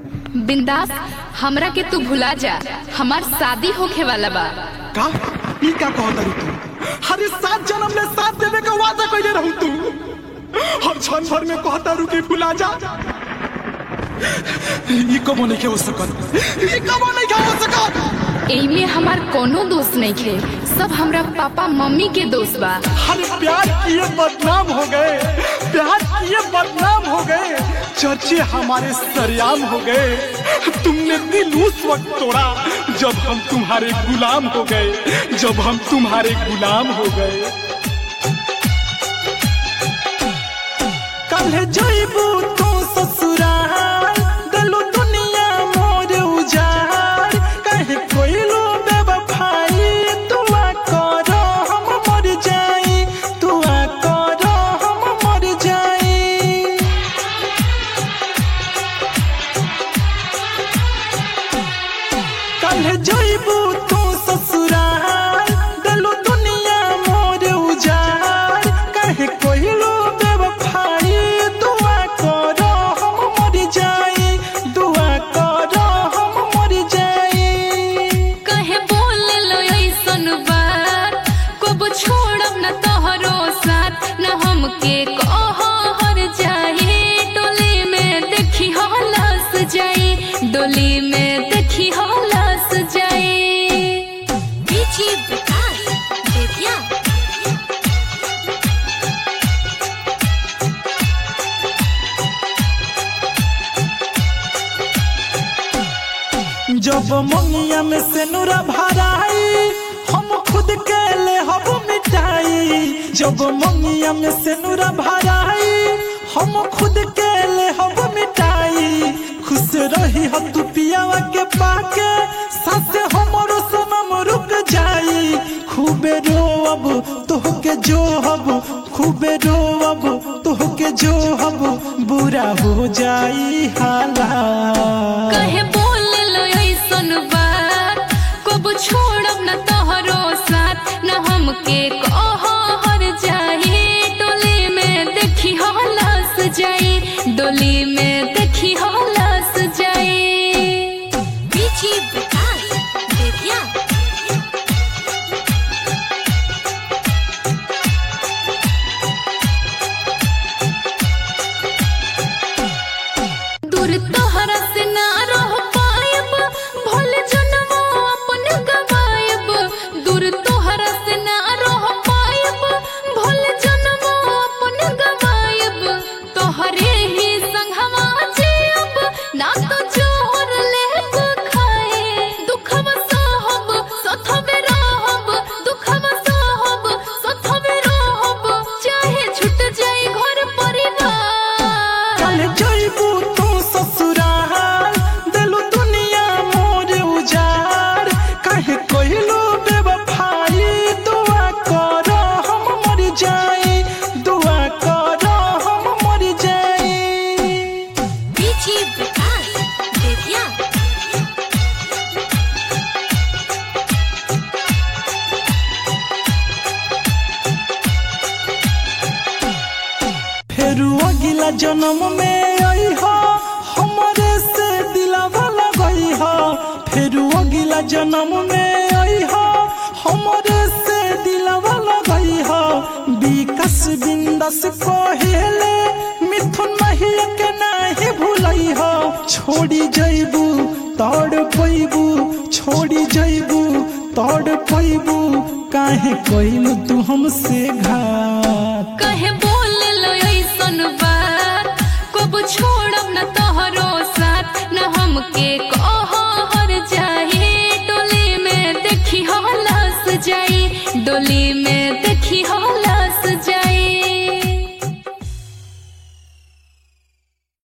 बिंदास हमरा के तू भुला जा, हमार शादी होखे वाला बा। का ई का कहता रू तू? अरे 7 जन्म में साथ देवे का वादा कइले रहू तू, और क्षण भर में कहता रू के भुला जा। ई कबो नहीं हो सकत, ई कबो नहीं हो सकत। एमे हमार कोनो दोस्त नहीं खे, सब हमरा पापा मम्मी के दोस्त बा। अरे प्यार किए बदनाम हो गए, प्यार किए बदनाम हो गए, चर्चे हमारे सरेआम हो गए। तुमने दिल उस वक्त तोड़ा जब हम तुम्हारे गुलाम हो गए, जब हम तुम्हारे गुलाम हो गए। कल जइबू तू ससुराल, दिलो दुनिया मोर उजाड़, कहे कोइलो बेवफाई, दुआ करो हम मर जाई, दुआ करो हम मर जाई। कल जइबू तू ससुराल, दिलो दुनिया मोर उजाड़, कहे कोइलो बेवफाई, दुआ करो हम मर जाई, दुआ करो हम मर जाई। कहे बोल लो ऐसन बात, कब छोड़ब न तोहरो साथ, न हमके कहो हर जाए, डोली में देखी हलस जाई, डोली में देखी हलस जाई। बीची विकास बेतिया। जब मंगिया में से नूरा भराई, हम खुद के ले हब मिटाई, जब मंगिया में से नूरा भराई, हम खुद के ले हब मिटाई। खुश रही हो तू पियावा के पाके, सास हमरो सनम रुक जाई, खूबे रोब तोहके जो हब, खूबे रोब तोहके जो हब, बुरा हो जाई हाला। कहे बोल लो ऐसन बात, कब छोड़ब न तोहरो साथ, न हमके कहो हर जाए, डोली में देखी हलस जाई, डोली में देखी हलस जाई। बीची विकास बेतिया। दूर तोहरा से ना रह पायब, भले जन्मो अपन गवायब, दूर तोहरा से ना रह पायब, भले जन्मो अपन गवायब, तोहरे ही संगवा जियब, ना तो जोहर लेब खाए, दुखवा सहब सथवे रहब, दुखवा सहब सथवे रहब, चाहे छूट जाए घर परिवार। कल जइबू तू ससुराल, दिलो दुनिया मोर उजाड़, कहे कोइलो बेवफाई, दुआ करो हम मर जाई, दुआ करो हम मर जाई। बीची विकास बेतिया। फेरू अगिला जन्म में आई हो, हमरे से दिलवा लगई हो, फेरू अगिला जन्म में आई हो, हमरे से दिलवा लगई हो। विकास बिंदास कहेले, मिथुन महिया के नाही भूलई हो, छोड़ी जइबू तोड़ पैबू, छोड़ी जइबू तोड़ पैबू, काहे कइलू तू हमसे घात। कहे बोल लो ऐसन बात, कब छोड़ब न तोहरो साथ, न हमके कहो हर जाए, डोली में देखी हलस जाई, डोली में